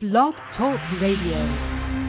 Blog Talk Radio.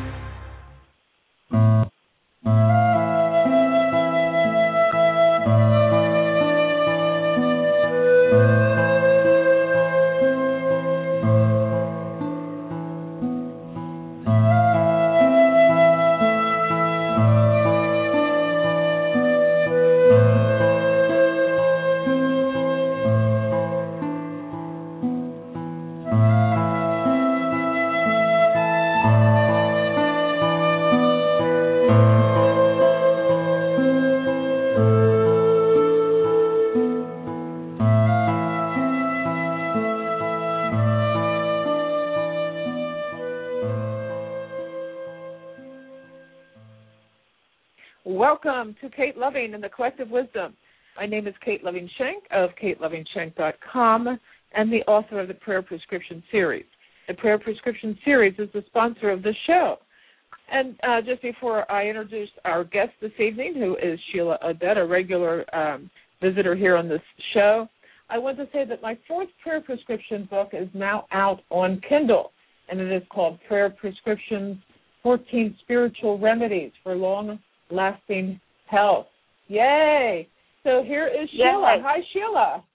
Welcome to Kate Loving and the Collective Wisdom. My name is Kate Loving Shank of KateLovingShank.com and the author of the Prayer Prescription Series. The Prayer Prescription Series is the sponsor of this show. And just before I introduce our guest this evening, who is Sheila Odette, a regular visitor here on this show, I want to say that my fourth prayer prescription book is now out on Kindle, and it is called Prayer Prescriptions, 14 Spiritual Remedies for Long-Lasting Health. Yay! So here is Sheila. Yay. Hi, Sheila.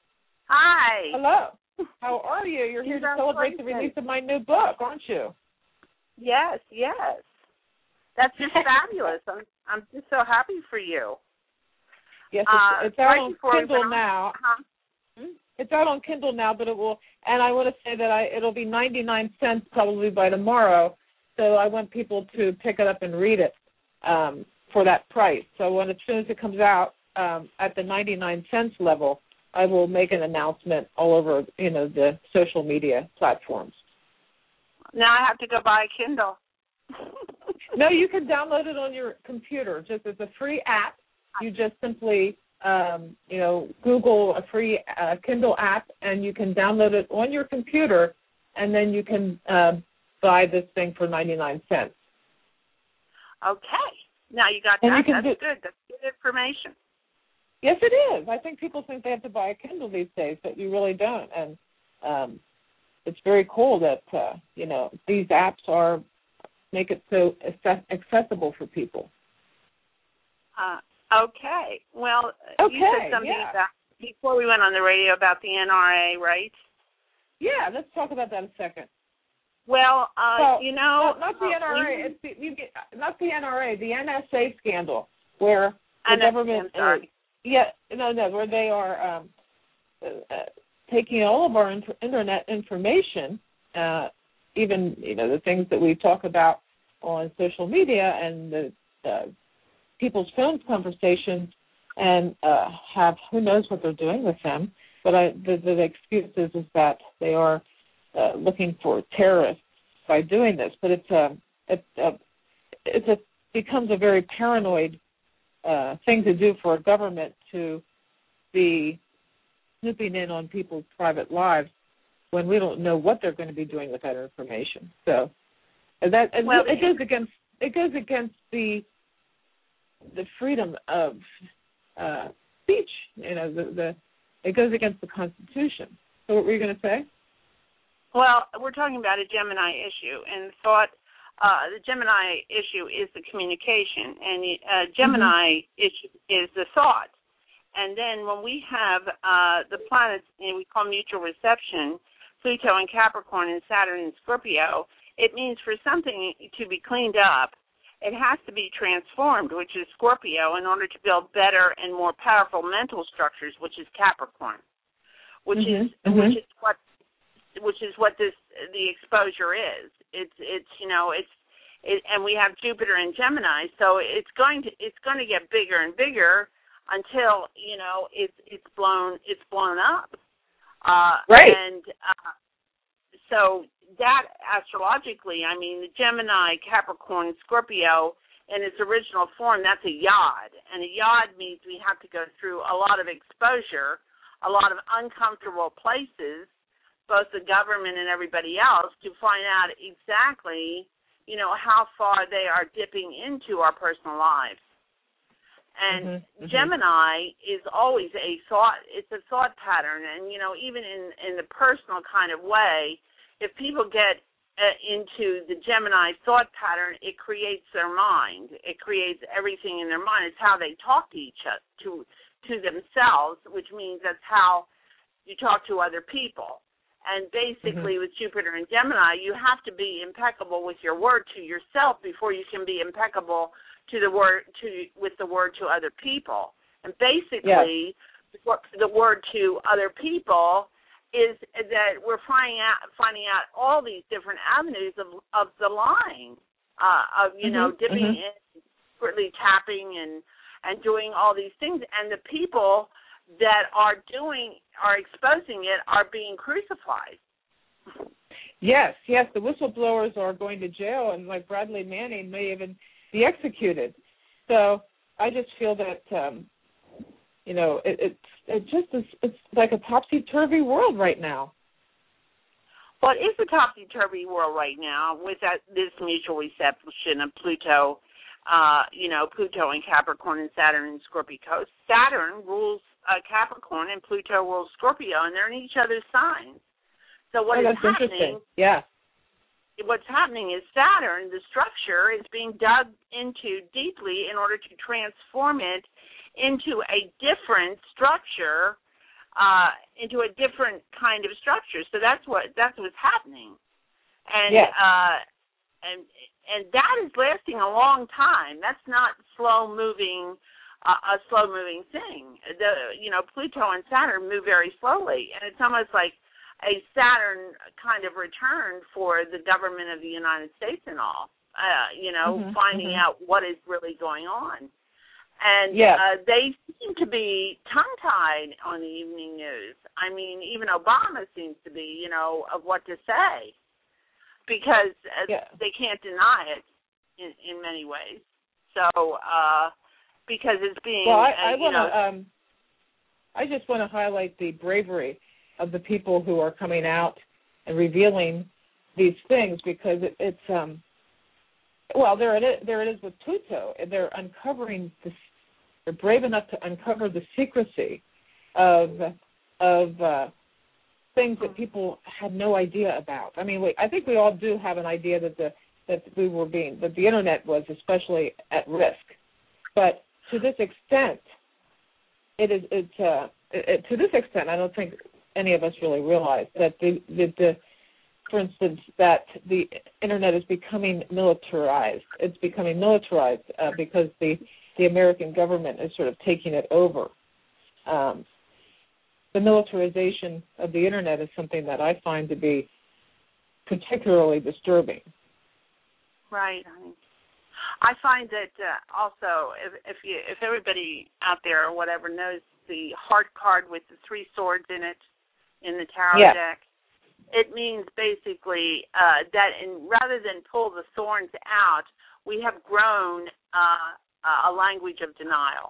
Hi. Hello. How are you? You're here to celebrate the release of my new book, aren't you? Yes. That's just fabulous. I'm just so happy for you. Yes, it's out on Kindle now. It's out on Kindle now, but it will. And I want to say that it'll be 99 cents probably by tomorrow. So I want people to pick it up and read it for that price. So as soon as it comes out at the 99 cents level, I will make an announcement all over, the social media platforms. Now I have to go buy a Kindle. No, you can download it on your computer. Just as a free app. You just simply, Google a free Kindle app, and you can download it on your computer, and then you can buy this thing for 99 cents. Okay. Now you got that. That's good. That's good information. Yes, it is. I think people think they have to buy a Kindle these days, but you really don't. And it's very cool that, these apps make it so accessible for people. Okay. Well, you said something about, before we went on the radio, about the NRA, right? Yeah, let's talk about that a second. Well, not the NRA. Not the NRA. The NSA scandal, where the government, where they are taking all of our internet information, even the things that we talk about on social media and the people's phone conversations, and have who knows what they're doing with them. But the excuse is that they are looking for terrorists by doing this. But it becomes a very paranoid thing to do for a government to be snooping in on people's private lives when we don't know what they're going to be doing with that information. So it goes against the freedom of speech. It goes against the Constitution. So what were you going to say? Well, we're talking about a Gemini issue, and the Gemini issue is the communication, and Gemini issue is the thought. And then when we have the planets, we call mutual reception, Pluto and Capricorn and Saturn and Scorpio, it means for something to be cleaned up, it has to be transformed, which is Scorpio, in order to build better and more powerful mental structures, which is Capricorn, which is what the exposure is. And we have Jupiter and Gemini, so it's going to get bigger and bigger until it's blown up. Right. And so that astrologically, the Gemini, Capricorn, Scorpio, in its original form, that's a yod. And a yod means we have to go through a lot of exposure, a lot of uncomfortable places, both the government and everybody else, to find out exactly, how far they are dipping into our personal lives. And Gemini is always it's a thought pattern. And, even in the personal kind of way, if people get into the Gemini thought pattern, it creates their mind. It creates everything in their mind. It's how they talk to each other, to themselves, which means that's how you talk to other people. And basically, with Jupiter and Gemini, you have to be impeccable with your word to yourself before you can be impeccable with the word to other people. And basically, the word to other people is that we're finding out all these different avenues of the lying, dipping in, secretly tapping and doing all these things, and the people that are exposing it are being crucified. Yes, the whistleblowers are going to jail, and like Bradley Manning may even be executed. So I just feel that it's like a topsy-turvy world right now. Well, it is a topsy-turvy world right now with this mutual reception of Pluto, Pluto in Capricorn and Saturn in Scorpio. Saturn rules Capricorn and Pluto rules Scorpio, and they're in each other's signs. So that's happening? Yeah. What's happening is Saturn, the structure, is being dug into deeply in order to transform it into a different structure, into a different kind of structure. So that's what's happening, and and that is lasting a long time. That's not a slow moving thing. Pluto and Saturn move very slowly, and it's almost like a Saturn kind of return for the government of the United States and all. Finding out what is really going on. And they seem to be tongue-tied on the evening news. I mean, even Obama seems to be, of what to say, because they can't deny it in many ways. So, because it's being, I just want to highlight the bravery of the people who are coming out and revealing these things, because it's there it is with Pluto. They're uncovering this. They're brave enough to uncover the secrecy of things that people had no idea about. I mean, I think we all do have an idea that the internet was especially at risk, but to this extent, to this extent, I don't think any of us really realize that for instance, that the internet is becoming militarized. It's becoming militarized because the American government is sort of taking it over. The militarization of the internet is something that I find to be particularly disturbing. Right. I find that also, if everybody out there or whatever knows the heart card with the 3 swords in it in the tarot deck, it means basically that rather than pull the thorns out, we have grown a language of denial.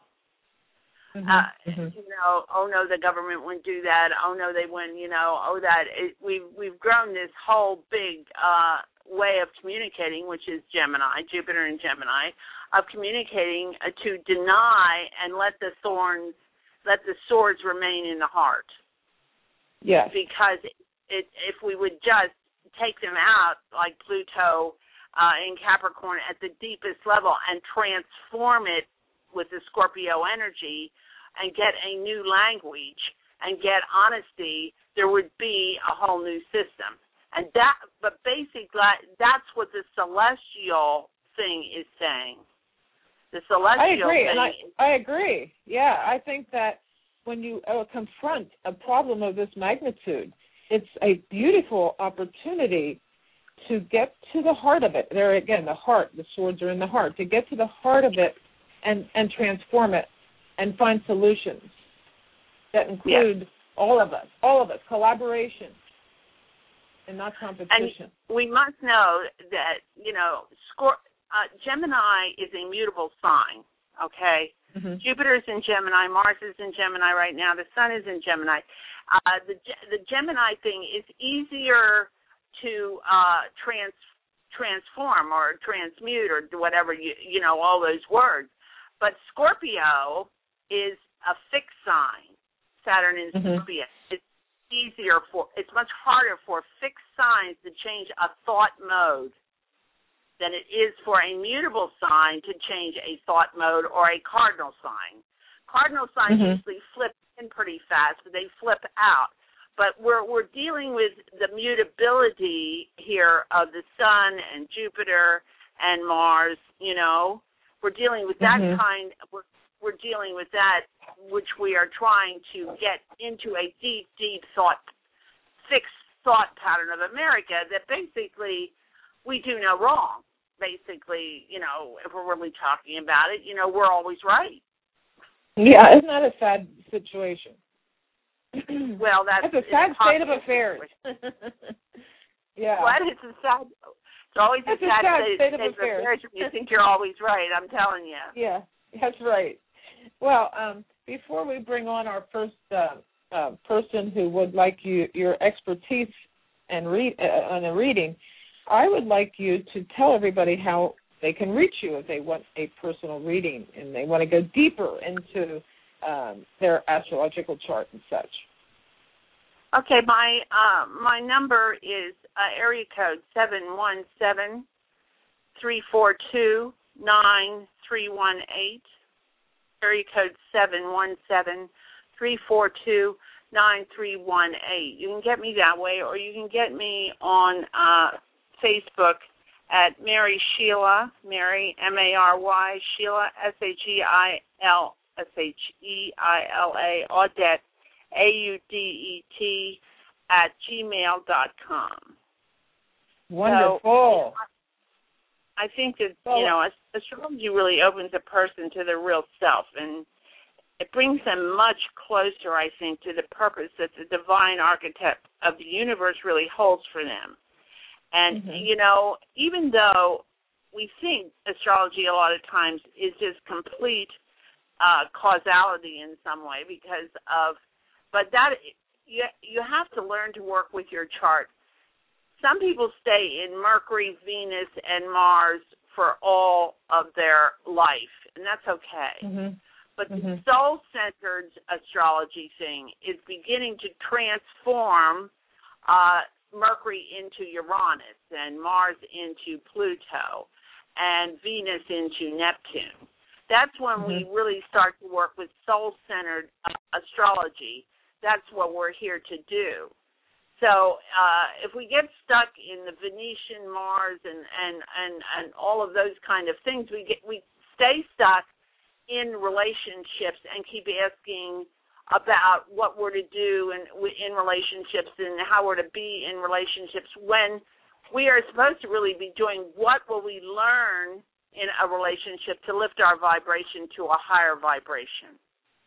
Oh no, the government wouldn't do that. Oh no, they wouldn't. We've grown this whole big way of communicating, which is Gemini, Jupiter and Gemini, of communicating to deny and let the swords remain in the heart. Yes. Because if we would just take them out, like Pluto in Capricorn, at the deepest level and transform it with the Scorpio energy and get a new language and get honesty, there would be a whole new system. But basically, that's what the celestial thing is saying. The celestial thing. I agree. Yeah, I think that when you confront a problem of this magnitude, it's a beautiful opportunity to get to the heart of it. There again, the heart, the swords are in the heart. To get to the heart of it and transform it and find solutions that include all of us, collaboration and not competition. And we must know that, Gemini is a mutable sign, okay? Mm-hmm. Jupiter is in Gemini, Mars is in Gemini right now, the Sun is in Gemini. The Gemini thing is easier to transform or transmute or whatever, all those words. But Scorpio is a fixed sign, Saturn in Scorpio. much harder for fixed signs to change a thought mode than it is for a mutable sign to change a thought mode or a cardinal sign. Cardinal signs usually flip in pretty fast, but they flip out. But we're dealing with the mutability here of the sun and Jupiter and Mars, you know. We're dealing with that kind. We're dealing with that, which we are trying to get into a deep, deep fixed thought pattern of America that basically we do no wrong. Basically, you know, if we're really talking about it, you know, we're always right. Yeah, isn't that a sad situation? Well, that's a sad state of affairs. Yeah. What? It's always a sad state of affairs when you think you're always right, I'm telling you. Yeah, that's right. Well, before we bring on our first person who would like your expertise and on a reading, I would like you to tell everybody how they can reach you if they want a personal reading and they want to go deeper into their astrological chart and such. Okay, my number is area code 717-342-9318. Area code 717-342-9318. You can get me that way, or you can get me on Facebook at Mary Sheila, Mary, M-A-R-Y, Sheila, S-H-E-I-L, S-H-E-I-L-A, Audette, A-U-D-E-T, at gmail.com. Wonderful. So, I think that, you know, astrology really opens a person to their real self, and it brings them much closer, I think, to the purpose that the divine architect of the universe really holds for them. And, you know, even though we think astrology a lot of times is just complete causality in some way but that you have to learn to work with your chart. Some people stay in Mercury, Venus, and Mars for all of their life, and that's okay. But the soul-centered astrology thing is beginning to transform Mercury into Uranus and Mars into Pluto and Venus into Neptune. That's when we really start to work with soul-centered astrology. That's what we're here to do. So if we get stuck in the Venetian Mars and all of those kind of things, we stay stuck in relationships and keep asking about what we're to do in relationships and how we're to be in relationships when we are supposed to really be doing what will we learn in a relationship to lift our vibration to a higher vibration.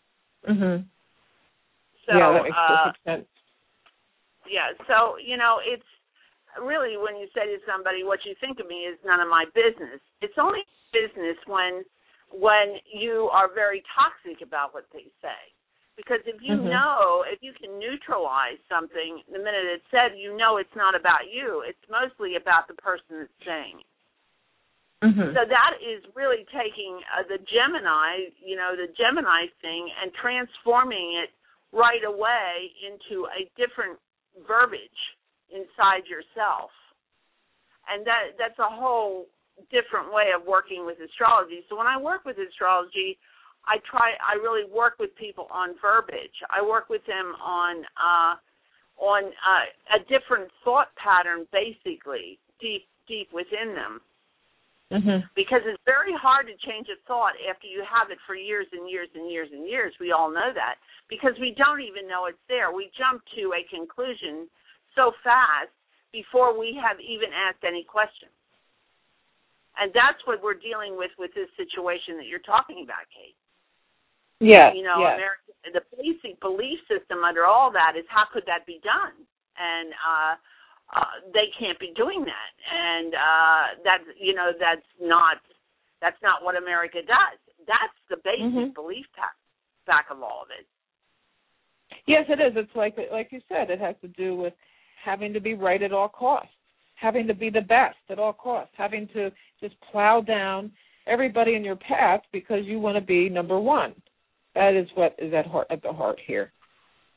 So, yeah, that makes perfect sense. Yeah, so, you know, it's really when you say to somebody, what you think of me is none of my business. It's only business when you are very toxic about what they say. Because if you know, if you can neutralize something the minute it's said, you know it's not about you. It's mostly about the person that's saying it. So that is really taking the Gemini, you know, the Gemini thing and transforming it right away into a different verbiage inside yourself. And that's a whole different way of working with astrology. So when I work with astrology, I really work with people on verbiage. I work with them on a different thought pattern, basically, deep within them. Because it's very hard to change a thought after you have it for years and years and years and years. We all know that because we don't even know it's there. We jump to a conclusion so fast before we have even asked any questions. And that's what we're dealing with this situation that you're talking about, Kate. Yeah. You know, America, the basic belief system under all that is how could that be done? And they can't be doing that, and that's not what America does. That's the basic belief back of all of it. Yes, it is. It's like you said, it has to do with having to be right at all costs, having to be the best at all costs, having to just plow down everybody in your path because you want to be number one. That is what is at the heart here.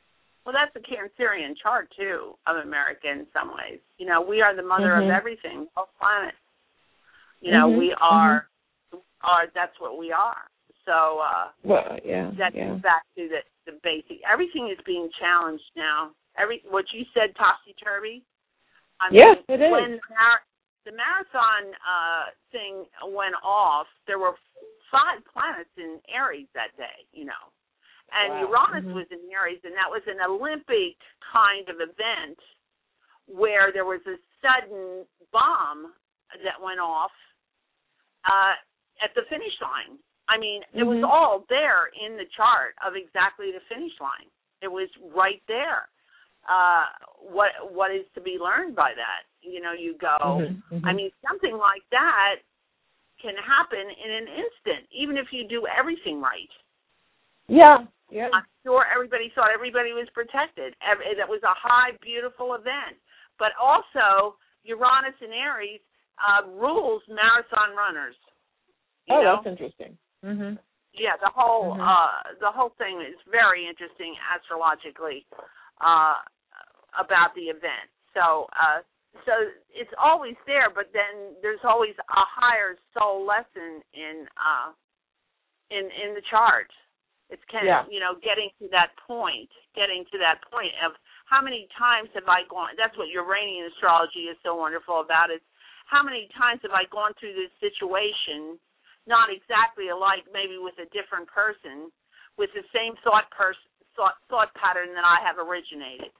Well, that's the Cancerian chart, too, of America in some ways. You know, we are the mother of everything, the whole planet. You know, we are, that's what we are. So that's exactly the basic. Everything is being challenged now. What you said, topsy-turvy. Yes, it is. When the marathon thing went off, there were 5 planets in Aries that day, you know. And Uranus was in Aries, and that was an Olympic kind of event where there was a sudden bomb that went off at the finish line. I mean, it was all there in the chart of exactly the finish line. It was right there. What is to be learned by that? You know, you go, I mean, something like that can happen in an instant, even if you do everything right. Yeah. I'm sure everybody thought everybody was protected. That was a high, beautiful event. But also, Uranus in Aries rules marathon runners. You know? That's interesting. Yeah, the whole thing is very interesting astrologically about the event. So it's always there, but then there's always a higher soul lesson in the chart. It's kind of, you know, getting to that point of how many times have I gone. That's what Uranian astrology is so wonderful about, is how many times have I gone through this situation, not exactly alike, maybe with a different person, with the same thought pattern that I have originated.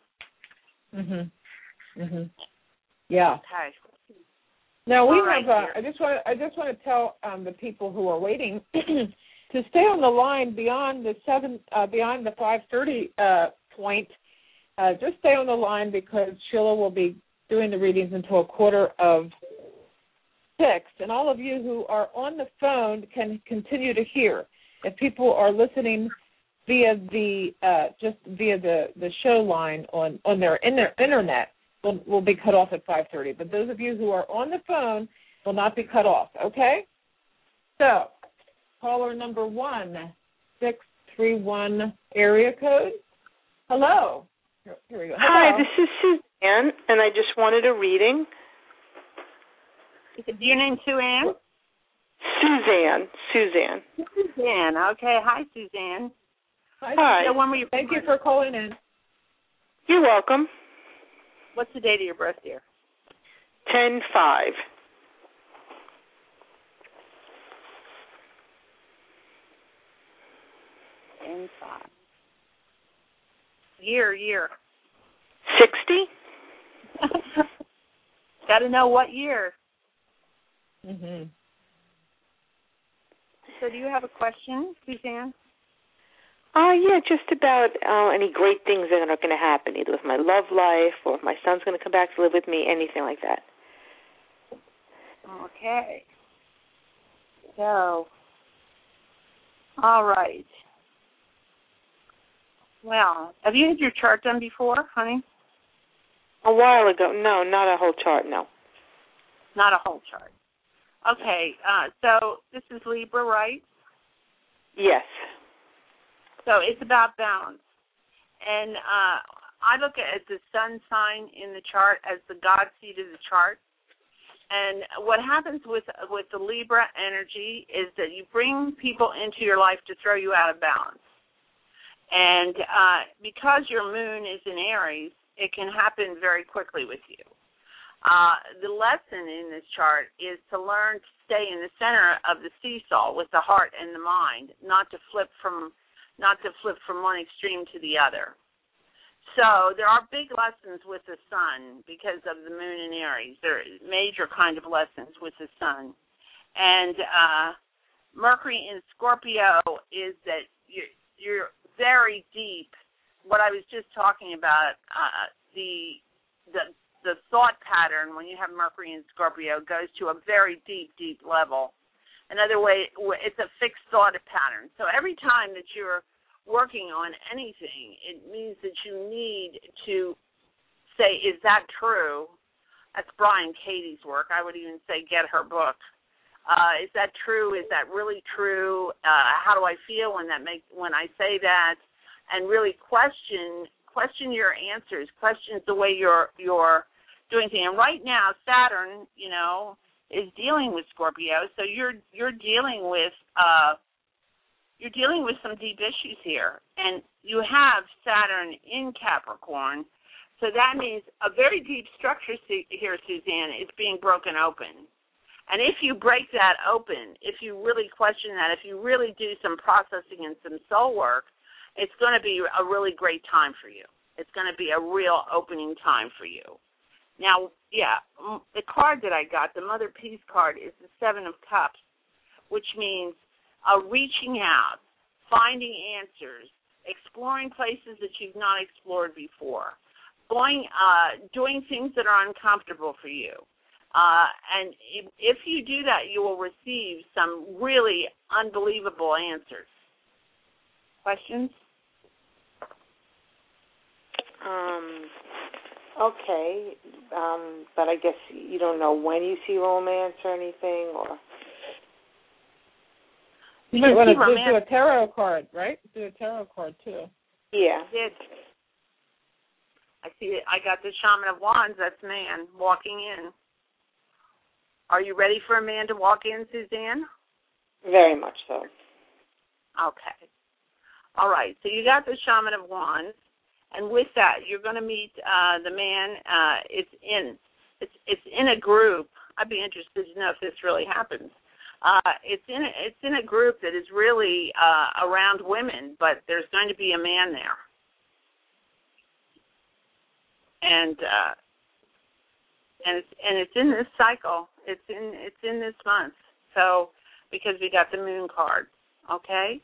Yeah. Okay. Now we have. I just want to tell the people who are waiting to stay on the line beyond the 5:30 point. Just stay on the line because Sheila will be doing the readings until 5:45, and all of you who are on the phone can continue to hear. If people are listening via the show line on their internet, will be cut off at 5:30. But those of you who are on the phone will not be cut off. Okay. So, caller number 1631 area code. Hello. Here we go. Hello. Hi, this is Suzanne, and I just wanted a reading. Is your name Sue-Ann? Suzanne. Suzanne. Okay. Hi, Suzanne. Hi. So thank you for calling in. You're welcome. What's the date of your birth, dear? 10/5. 10/5. Year. 60. Got to know what year. So do you have a question, Suzanne? Yeah, just about any great things that are going to happen, either with my love life or if my son's going to come back to live with me, anything like that. Okay. So, all right. Well, have you had your chart done before, honey? A while ago. No, not a whole chart, no. Not a whole chart. Okay, so this is Libra, right? Yes. So it's about balance. And I look at the sun sign in the chart as the God seed of the chart. And what happens with the Libra energy is that you bring people into your life to throw you out of balance. And because your moon is in Aries, it can happen very quickly with you. The lesson in this chart is to learn to stay in the center of the seesaw with the heart and the mind, not to flip from one extreme to the other. So there are big lessons with the sun because of the moon in Aries. There are major kind of lessons with the sun. And Mercury in Scorpio is that you're very deep. What I was just talking about, the thought pattern when you have Mercury in Scorpio goes to a very deep, deep level. Another way, it's a fixed thought pattern. So every time that you're working on anything, it means that you need to say, is that true? That's Brian Katie's work. I would even say get her book. Is that true? Is that really true? How do I feel when I say that? And really question question your answers, question the way you're doing things. And right now, Saturn, is dealing with Scorpio, so you're dealing with some deep issues here, and you have Saturn in Capricorn, so that means a very deep structure here, Suzanne, is being broken open. And if you break that open, if you really question that, if you really do some processing and some soul work, it's going to be a really great time for you. It's going to be a real opening time for you. Now, the card that I got, the Mother Peace card, is the Seven of Cups, which means reaching out, finding answers, exploring places that you've not explored before, doing things that are uncomfortable for you. And if you do that, you will receive some really unbelievable answers. Questions? Okay, but I guess you don't know when you see romance or anything, or... You might want to do a tarot card, right? Do a tarot card, too. Yeah. I see it. I got the Shaman of Wands. That's man walking in. Are you ready for a man to walk in, Suzanne? Very much so. Okay. All right. So you got the Shaman of Wands, and with that, you're going to meet the man. It's in a group. I'd be interested to know if this really happens. It's in a group that is really around women, but there's going to be a man there, and it's in this cycle. It's in this month. So because we got the Moon card, okay.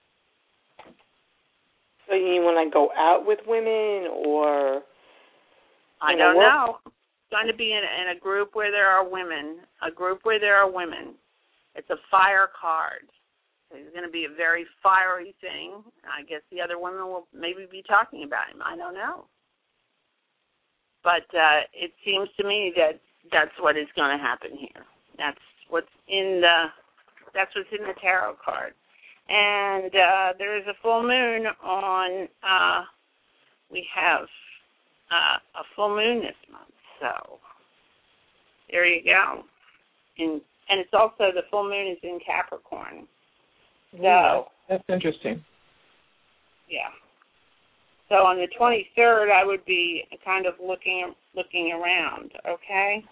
So you want to go out with women, or I don't know. It's going to be in a group where there are women. A group where there are women. It's a fire card. It's going to be a very fiery thing. I guess the other women will maybe be talking about him. I don't know. But it seems to me that that's what is going to happen here. That's what's in the tarot card. And there is a full moon on. We have a full moon this month. So there you go. And it's also, the full moon is in Capricorn. So that's interesting. Yeah. So on the 23rd, I would be kind of looking around, okay?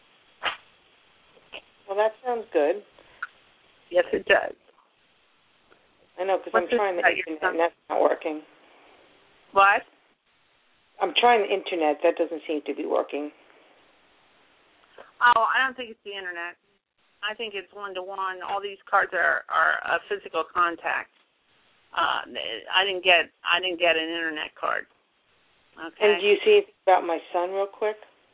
Well, that sounds good. Yes, it does. I know, because I'm trying the internet and that's not working. What? I'm trying the internet. That doesn't seem to be working. Oh, I don't think it's the internet. I think it's one-to-one. All these cards are a physical contact. I didn't get an internet card. Okay. And do you see about my son real quick?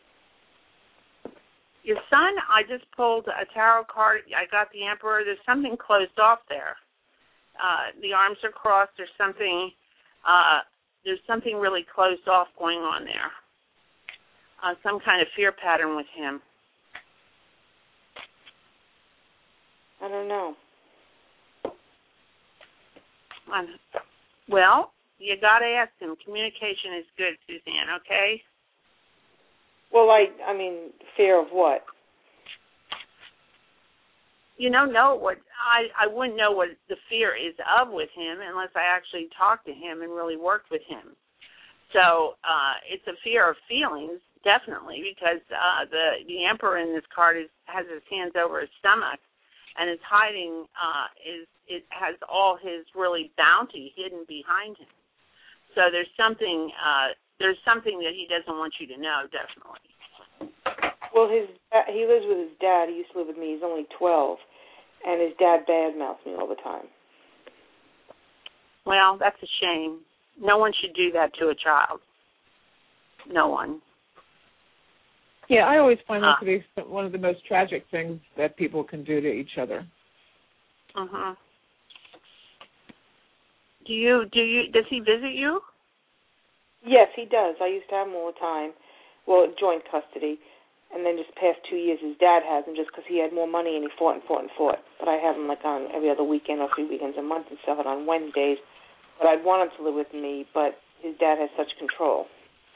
Your son, I just pulled a tarot card. I got the Emperor. There's something closed off there. The arms are crossed. There's something really closed off going on there. Some kind of fear pattern with him. I don't know. Well, you got to ask him. Communication is good, Suzanne, okay? Well, I mean, fear of what? You know what I wouldn't know what the fear is of with him unless I actually talked to him and really worked with him. So it's a fear of feelings, definitely, because the Emperor in this card has his hands over his stomach, and is hiding. It has all his really bounty hidden behind him. So there's something that he doesn't want you to know, definitely. Well, he lives with his dad. He used to live with me. He's only 12, and his dad badmouths me all the time. Well, that's a shame. No one should do that to a child. No one. Yeah, I always find that to be one of the most tragic things that people can do to each other. Uh-huh. Does he visit you? Yes, he does. I used to have him all the time. Well, joint custody. And then just the past 2 years, his dad has him just because he had more money and he fought. But I have him like on every other weekend or 3 weekends a month and stuff, and on Wednesdays. But I'd want him to live with me, but his dad has such control.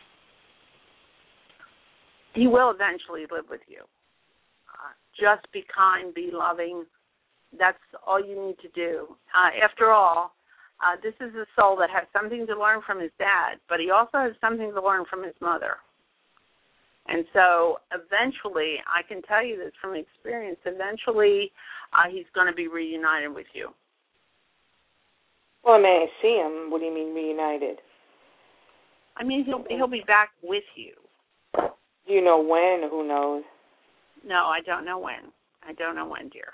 He will eventually live with you. Just be kind, be loving. That's all you need to do. After all, this is a soul that has something to learn from his dad, but he also has something to learn from his mother. And so eventually, I can tell you this from experience, eventually he's going to be reunited with you. Well, I mean, I see him. What do you mean reunited? I mean, he'll be back with you. Do you know when or who knows? No, I don't know when. I don't know when, dear.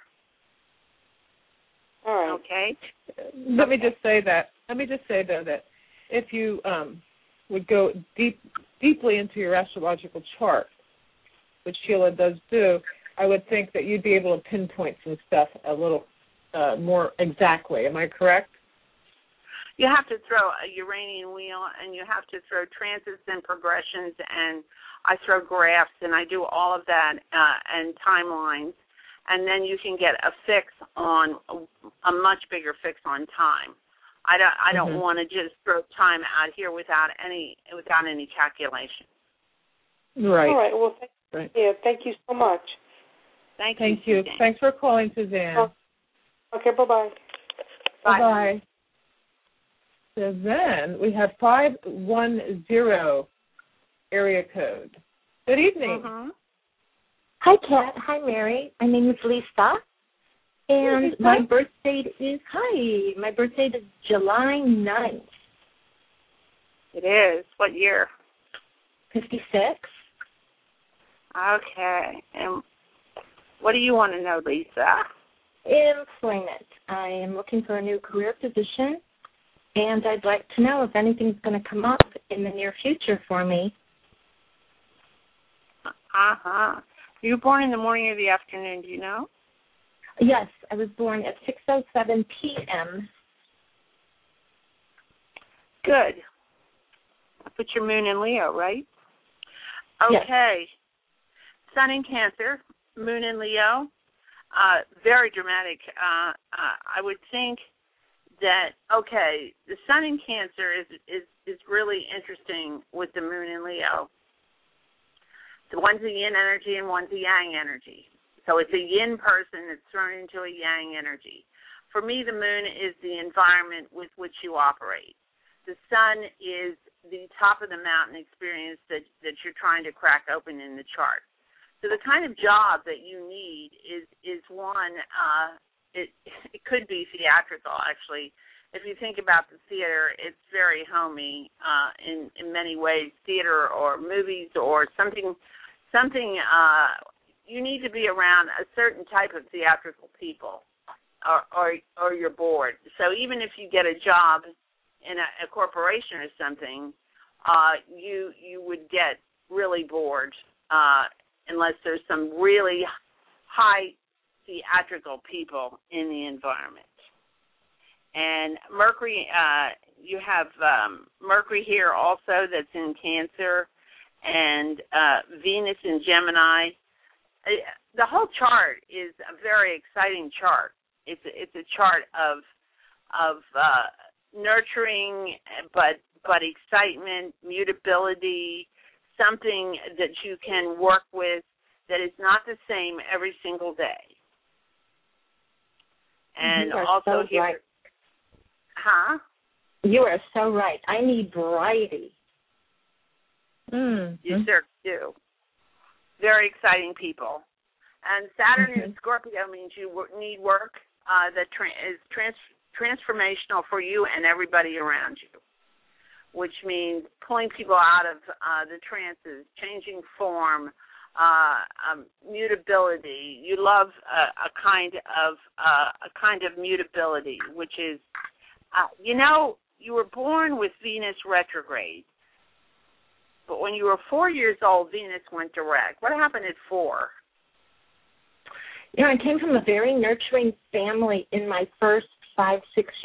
All right. Okay? Let me just say, though, that if you would go deeply into your astrological chart, which Sheila does do, I would think that you'd be able to pinpoint some stuff a little more exactly. Am I correct? You have to throw a Uranian wheel, and you have to throw transits and progressions, and I throw graphs, and I do all of that and timelines, and then you can get a fix on a much bigger fix on time. I don't want to just throw time out here without any calculation. Right. All right. Well, thank you so much. Thank you. Suzanne. Thanks for calling, Suzanne. Okay. Bye-bye. Bye-bye. So then we have 510 area code. Good evening. Mm-hmm. Hi, Kat. Hi, Mary. My name is Lisa. And my birth date is July 9th. It is. What year? 56. Okay. And what do you want to know, Lisa? Employment. I am looking for a new career position, and I'd like to know if anything's going to come up in the near future for me. Uh-huh. You were born in the morning or the afternoon, do you know? Yes, I was born at 6:07 p.m. Good. I put your moon in Leo, right? Okay. Yes. Sun in Cancer, moon in Leo. Very dramatic. I would think that, the Sun in Cancer is really interesting with the moon in Leo. So one's a yin energy and one's a yang energy. So it's a yin person that's thrown into a yang energy. For me, the moon is the environment with which you operate. The sun is the top of the mountain experience that you're trying to crack open in the chart. So the kind of job that you need is one, it could be theatrical, actually. If you think about the theater, it's very homey in many ways, theater or movies or something you need to be around a certain type of theatrical people or you're bored. So even if you get a job in a corporation or something, you would get really bored unless there's some really high theatrical people in the environment. And Mercury, you have Mercury here also that's in Cancer, and Venus in Gemini. The whole chart is a very exciting chart. It's a chart of nurturing, but excitement, mutability, something that you can work with that is not the same every single day. And also so here, right. Huh? You are so right. I need variety. You sure do. Very exciting people. And Saturn in Scorpio means you need work that is transformational for you and everybody around you, which means pulling people out of the trances, changing form, mutability. You love a kind of mutability, which is, you were born with Venus retrograde. But when you were 4 years old, Venus went direct. What happened at 4? I came from a very nurturing family in my first 5-6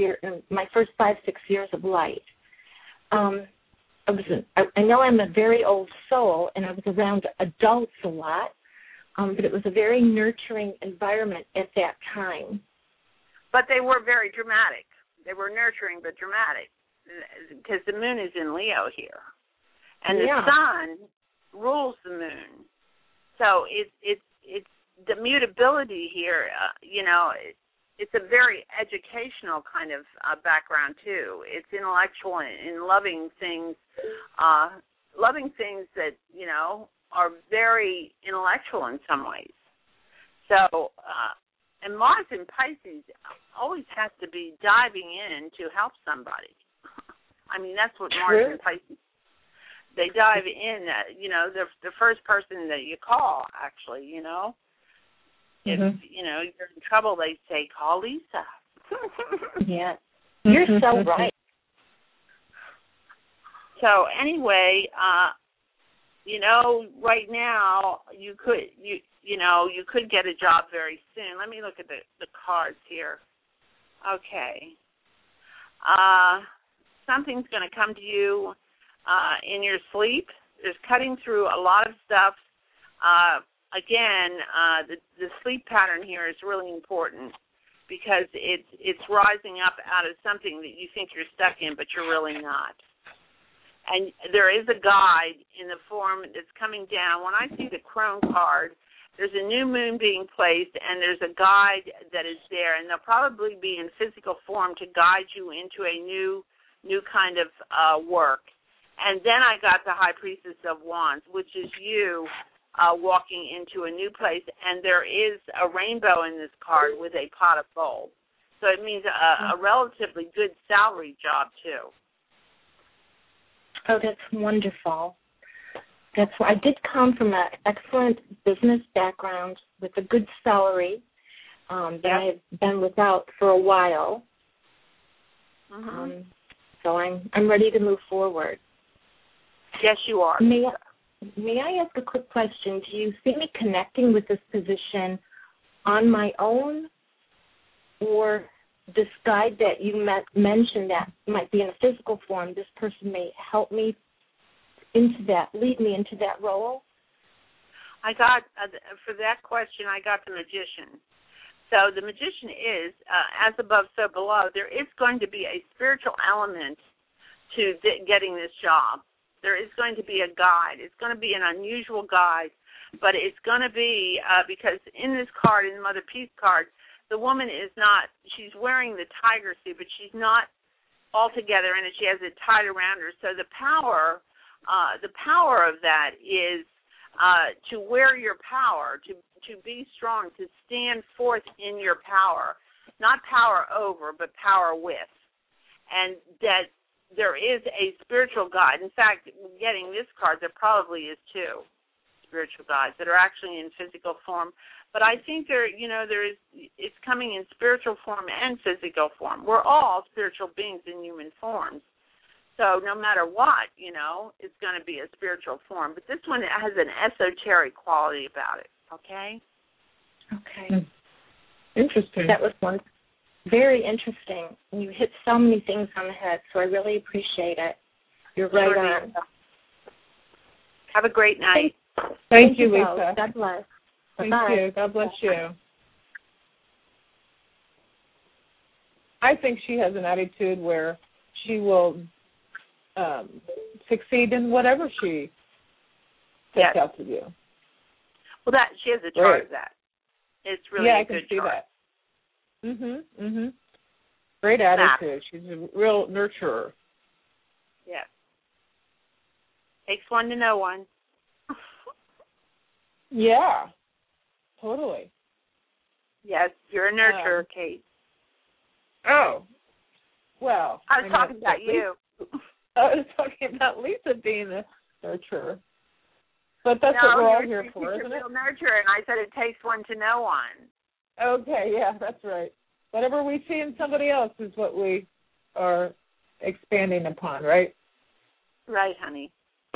years of life. I know I'm a very old soul, and I was around adults a lot, but it was a very nurturing environment at that time. But they were very dramatic. They were nurturing but dramatic. because the moon is in Leo here, and the Yeah. sun rules the moon. So it's the mutability here. It's a very educational kind of background too. It's intellectual in loving things that are very intellectual in some ways. So, and Mars in Pisces always has to be diving in to help somebody. I mean, that's what Mars in Pisces. They dive in. The first person that you call, actually. If you're in trouble, they say, call Lisa. Yeah, you're so right. So anyway, right now you could get a job very soon. Let me look at the cards here. Okay. Something's going to come to you in your sleep. There's cutting through a lot of stuff. Again, the sleep pattern here is really important because it's rising up out of something that you think you're stuck in, but you're really not. And there is a guide in the form that's coming down. When I see the crone card, there's a new moon being placed, and there's a guide that is there, and they'll probably be in physical form to guide you into a new kind of work. And then I got the High Priestess of Wands, which is you walking into a new place, and there is a rainbow in this card with a pot of gold. So it means a relatively good salary job, too. Oh, that's wonderful. That's why I did come from an excellent business background with a good salary that I have been without for a while. So I'm ready to move forward. Yes, you are. May I ask a quick question? Do you see me connecting with this position on my own, or this guide that you mentioned that might be in a physical form, this person may help me lead me into that role? I got, for that question, I got the Magician. So the Magician is, as above, so below. There is going to be a spiritual element to getting this job. There is going to be a guide. It's going to be an unusual guide, but it's going to be, because in this card, in the Mother Peace card, the woman is not, she's wearing the tiger suit, but she's not all together in it. She has it tied around her. So the power of that is to wear your power, to be strong, to stand forth in your power, not power over, but power with. And that there is a spiritual guide. In fact, getting this card, there probably is two spiritual guides that are actually in physical form. But I think it's coming in spiritual form and physical form. We're all spiritual beings in human forms. So no matter what, it's going to be a spiritual form. But this one has an esoteric quality about it, okay? Okay. Interesting. That was one. Very interesting. You hit so many things on the head, so I really appreciate it. You're right on. Have a great night. Thank you, Lisa. God bless. Thank Bye-bye. you. God bless you. I think she has an attitude where she will succeed in whatever she sets out to do. Well, she has a chart of that. It's really a good chart. Yeah, I can see that. Great attitude. She's a real nurturer. Yes. Takes one to know one. Yeah, totally. Yes, you're a nurturer, Kate. Oh, well. I was talking about you. I was talking about Lisa being a nurturer. But that's what we're all here for, isn't it? You're a real nurturer, and I said it takes one to know one. Okay, yeah, that's right. Whatever we see in somebody else is what we are expanding upon, right? Right, honey.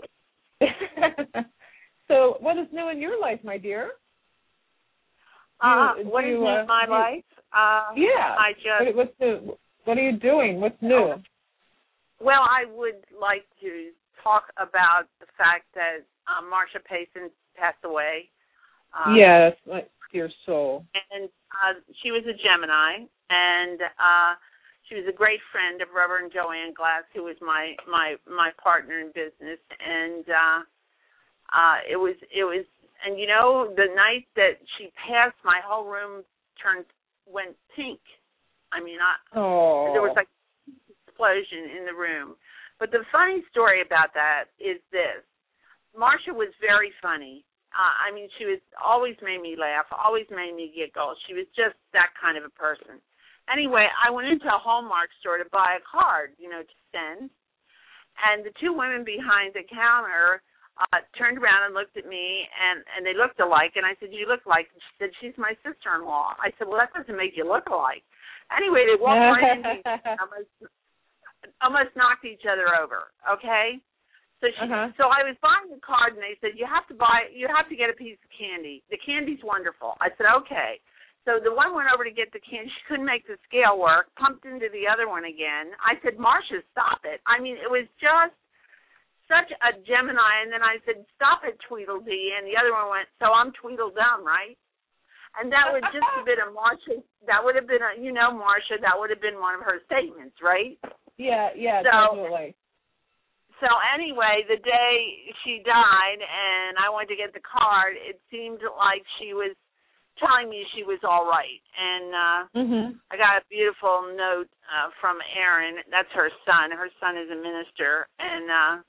So what is new in your life, my dear? What is new in my life? Yeah. What's new? What are you doing? What's new? Well, I would like to talk about the fact that Marsha Payson passed away. Yes, dear soul. And she was a Gemini, and She was a great friend of Reverend Joanne Glass, who was my partner in business, and it was, and you know, the night that she passed, my whole room went pink. I mean, there was like an explosion in the room. But the funny story about that is this: Marcia was very funny. I mean, she was always made me laugh, always made me giggle. She was just that kind of a person. Anyway, I went into a Hallmark store to buy a card, to send. And the two women behind the counter turned around and looked at me, and they looked alike. And I said, "You look like," she said, "she's my sister-in-law." I said, "Well, that doesn't make you look alike." Anyway, they walked right into each other, almost knocked each other over, okay? So I was buying the card, and they said, you have to get a piece of candy. The candy's wonderful. I said, okay. So the one went over to get the candy. She couldn't make the scale work, pumped into the other one again. I said, Marcia, stop it. I mean, it was just such a Gemini. And then I said, stop it, Tweedledee. And the other one went, so I'm Tweedledum, right? And that would just have been a Marcia. That would have been Marcia, that would have been one of her statements, right? Yeah, totally. So anyway, the day she died and I went to get the card, it seemed like she was telling me she was all right. And I got a beautiful note from Aaron. That's her son. Her son is a minister. And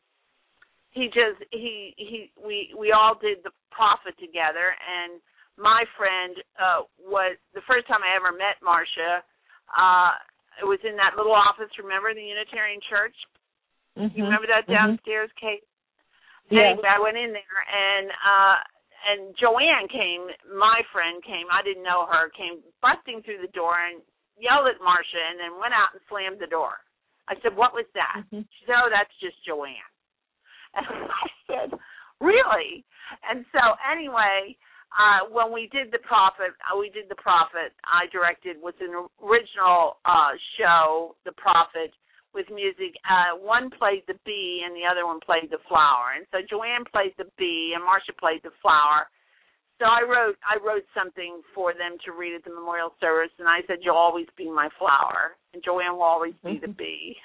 we all did the prophet together. And my friend was, the first time I ever met Marcia, it was in that little office, remember, in the Unitarian Church? You remember that downstairs, Kate? Yes. Anyway, I went in there, and Joanne came, my friend came, I didn't know her, came busting through the door and yelled at Marcia and then went out and slammed the door. I said, what was that? She said, oh, that's just Joanne. And I said, really? And so anyway, when we did the prophet, I directed was an original show, The Prophet, with music. One played the bee and the other one played the flower. And so Joanne played the bee and Marcia played the flower. So I wrote something for them to read at the memorial service, and I said, you'll always be my flower, and Joanne will always be the bee.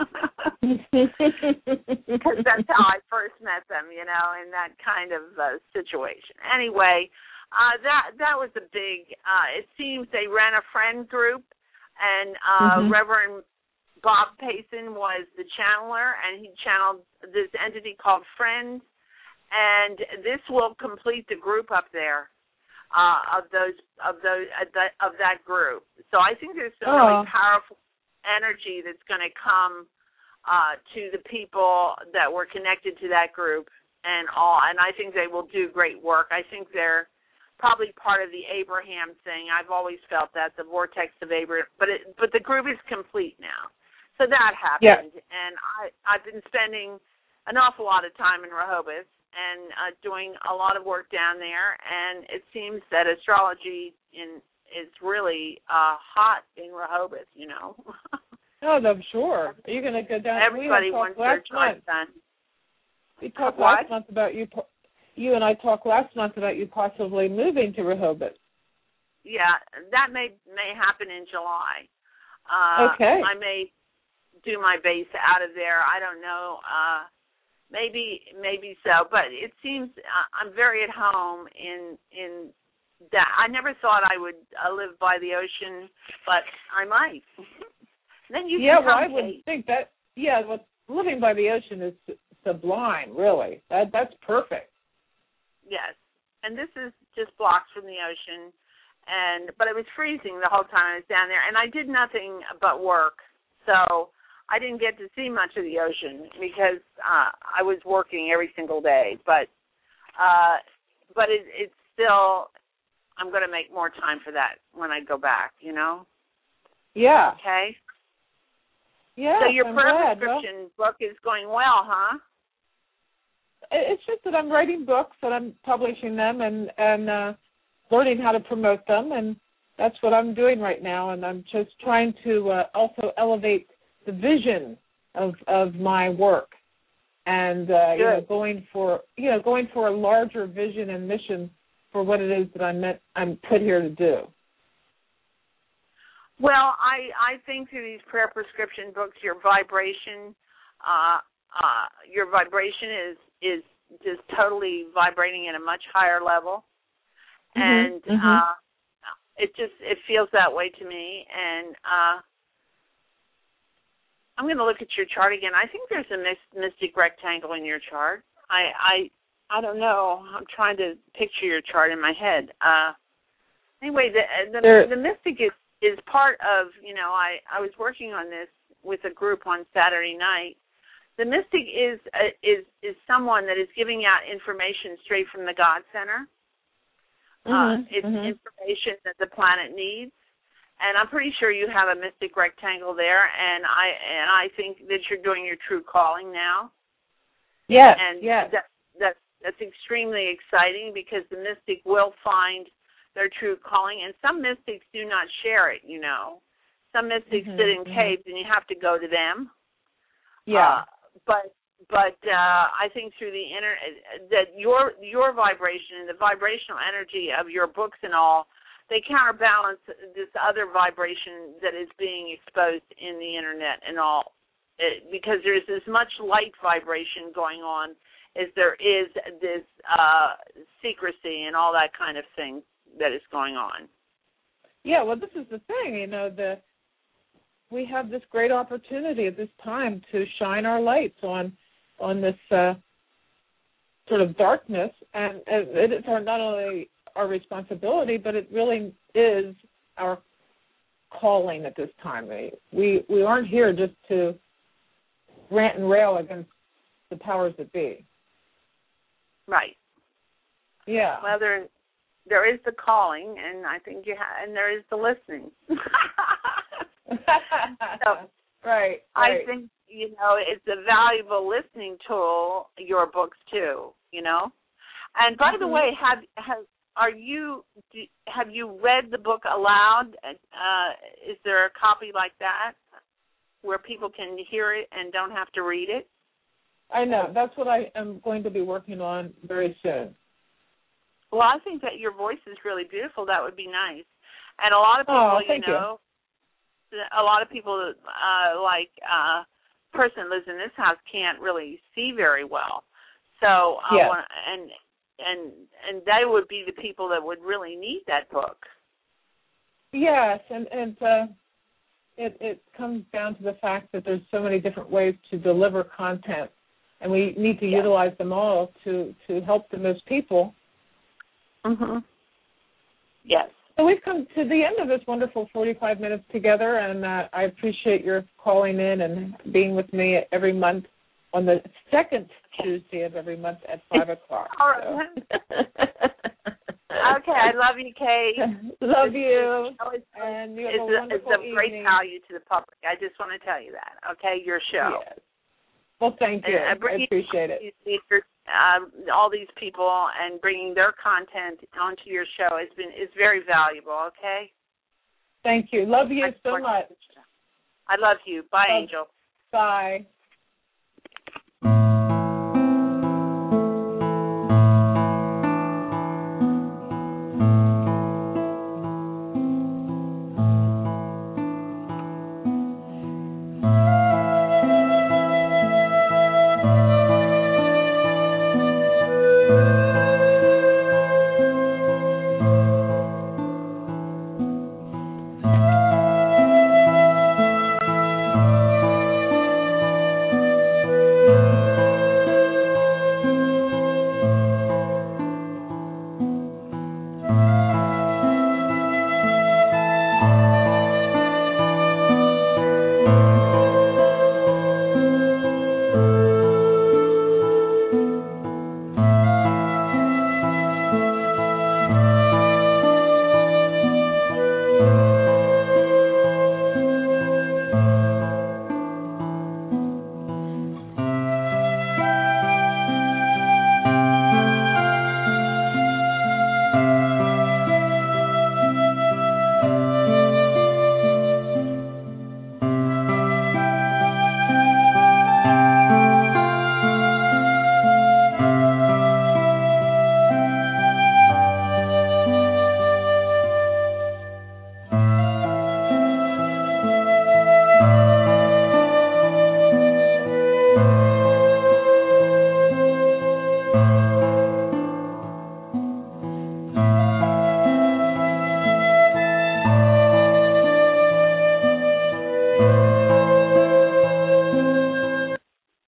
Because that's how I first met them, in that kind of situation. Anyway, that was a big, it seems they ran a friend group, and Reverend Bob Payson was the channeler, and he channeled this entity called Friends, and this will complete the group up there of that group. So I think there's some really powerful energy that's going to come to the people that were connected to that group and I think they will do great work. I think they're probably part of the Abraham thing. I've always felt that, the vortex of Abraham, but the group is complete now. So that happened, and I've been spending an awful lot of time in Rehoboth and doing a lot of work down there, and it seems that astrology is really hot in Rehoboth, Oh, I'm sure. Are you going to go down? Everybody wants their chart done. We talked last month about you and I talked last month about you possibly moving to Rehoboth. Yeah, that may happen in July. Okay. I may do my base out of there. I don't know. Maybe so. But it seems I'm very at home in that. I never thought I would live by the ocean, but I might. Then you I would think that. Yeah, well, living by the ocean is sublime. Really, that's perfect. Yes, and this is just blocks from the ocean, but it was freezing the whole time I was down there, and I did nothing but work, so I didn't get to see much of the ocean because I was working every single day. But it's still, I'm going to make more time for that when I go back. Yeah. Okay. Yeah. So your prayer prescription book is going well, huh? It's just that I'm writing books and I'm publishing them and learning how to promote them, and that's what I'm doing right now. And I'm just trying to also elevate the vision of my work, and going for a larger vision and mission for what it is that I'm put here to do. Well, I think through these prayer prescription books, your vibration is just totally vibrating at a much higher level, and it feels that way to me. And I'm going to look at your chart again. I think there's a mystic rectangle in your chart. I don't know. I'm trying to picture your chart in my head. Anyway, the mystic is part of, I was working on this with a group on Saturday night. The mystic is someone that is giving out information straight from the God Center. It's information that the planet needs, and I'm pretty sure you have a mystic rectangle there. And I think that you're doing your true calling now. Yes. And yes. That's extremely exciting because the mystic will find their true calling, and some mystics do not share it. Some mystics sit in caves, and you have to go to them. Yeah. But I think through the internet, that your vibration and the vibrational energy of your books and all, they counterbalance this other vibration that is being exposed in the internet and all, because there's as much light vibration going on as there is this secrecy and all that kind of thing that is going on. Yeah, well, this is the thing, we have this great opportunity at this time to shine our lights on this sort of darkness, and it is not only our responsibility, but it really is our calling at this time. We aren't here just to rant and rail against the powers that be. Right. Yeah. Well, there is the calling, and I think and there is the listening. So, right. I think it's a valuable listening tool. Your books too, And by the way, have you read the book aloud? Is there a copy like that where people can hear it and don't have to read it? I know. That's what I am going to be working on very soon. Well, I think that your voice is really beautiful. That would be nice. And a lot of people, a lot of people, person that lives in this house can't really see very well. So, and they would be the people that would really need that book. Yes, and it comes down to the fact that there's so many different ways to deliver content, and we need to utilize them all to help the most people. Yes. So we've come to the end of this wonderful 45 minutes together, and I appreciate your calling in and being with me every month on the second Tuesday of every month at 5 o'clock. All right. Okay, I love you, Kate. Love you. And you have a wonderful evening. It's of great value to the public. I just want to tell you that, okay, your show. Yes. Well, thank you. I appreciate it. All these people and bringing their content onto your show is very valuable, okay? Thank you. Love you so much. I love you. Bye, Angel. Bye.